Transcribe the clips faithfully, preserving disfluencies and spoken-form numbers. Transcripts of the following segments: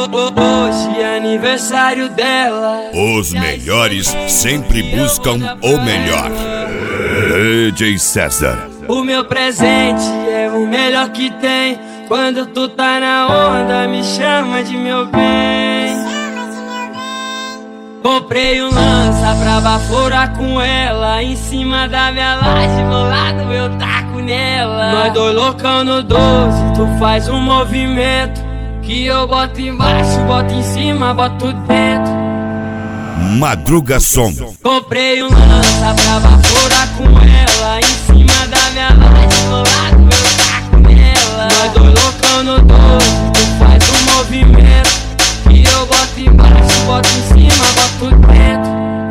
Hoje é aniversário dela. Os melhores sempre buscam o melhor. D J César. O meu presente é o melhor que tem. Quando tu tá na onda, me chama de meu bem. Comprei um lança pra baforar com ela. Em cima da minha laje, bolado eu taco nela. Nós dois loucão no doze, tu faz um movimento que eu boto embaixo, boto em cima, boto dentro. Madruga Som. Comprei um lança pra baforar com ela. Em cima da minha laje, bolado eu taco nela. Nós dois loucão no doze, tu faz um movimento que eu boto embaixo, boto em cima, boto dentro.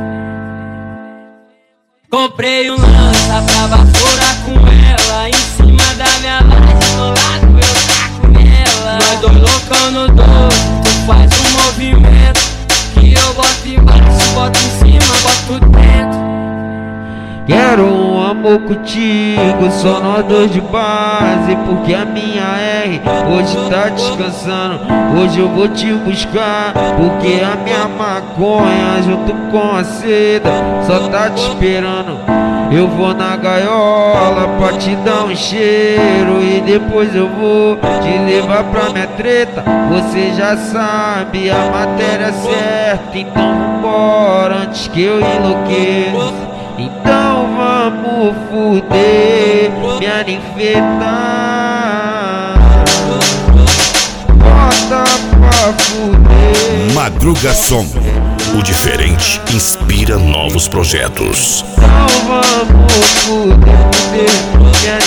Comprei um lança pra baforar com ela. Em cima da minha laje, bolado eu taco nela. Nós dois loucão no doze, tu faz um movimento que eu boto embaixo, boto em cima, boto dentro. Quero um amor contigo, só nós dois de base. Porque a minha R hoje tá descansando. Hoje eu vou te buscar, porque a minha maconha junto com a seda só tá te esperando. Eu vou na gaiola pra te dar um cheiro e depois eu vou te levar pra minha treta. Você já sabe a matéria certa, então vambora antes que eu enlouqueça. Então vamos fuder, minha ninfeta. Bota pra fuder. Madruga Som. O diferente inspira novos projetos. Então vamos fuder, fuder, minha